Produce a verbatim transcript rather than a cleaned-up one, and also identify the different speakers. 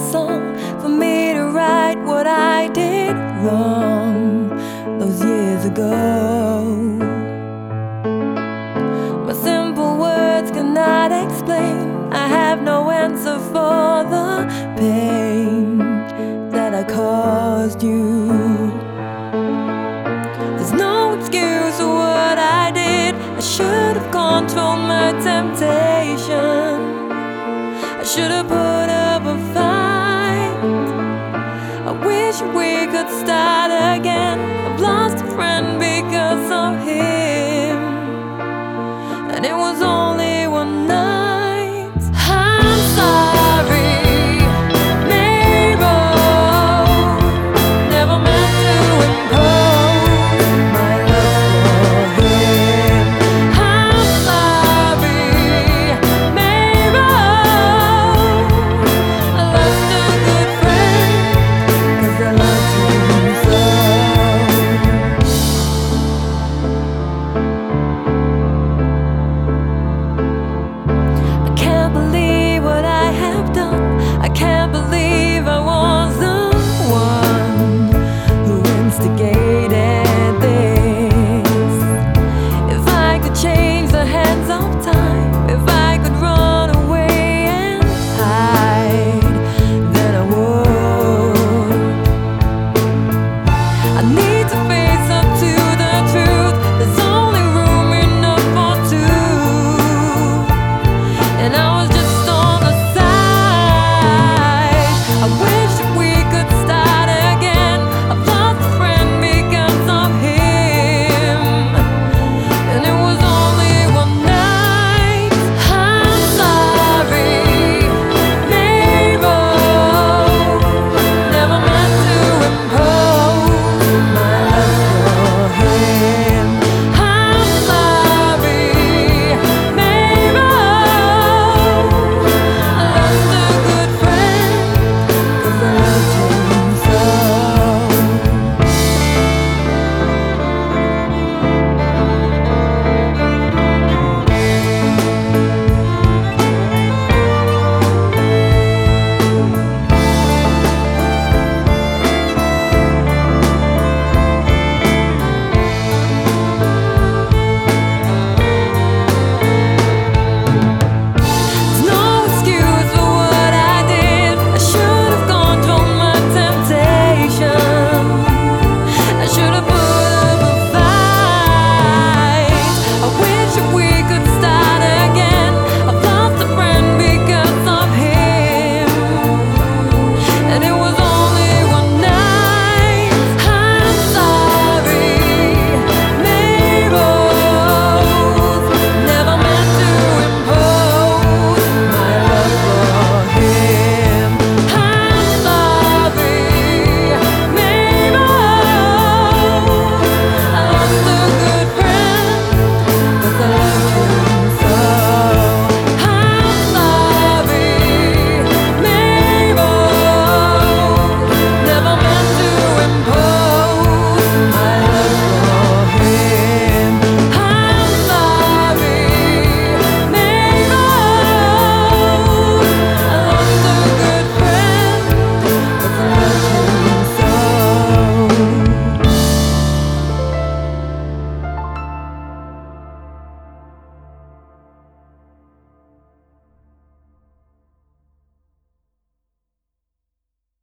Speaker 1: song for me to write what I did wrong those years ago. My simple words cannot explain. I have no answer for the pain that I caused you. There's no excuse for what I did. I should have controlled my temptation. I should have put